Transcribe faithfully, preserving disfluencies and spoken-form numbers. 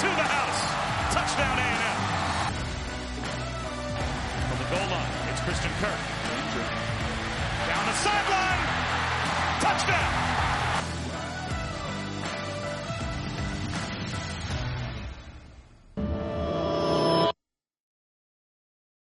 to the house. Touchdown A and M. From the goal line, it's Christian Kirk. Down the sideline. Touchdown.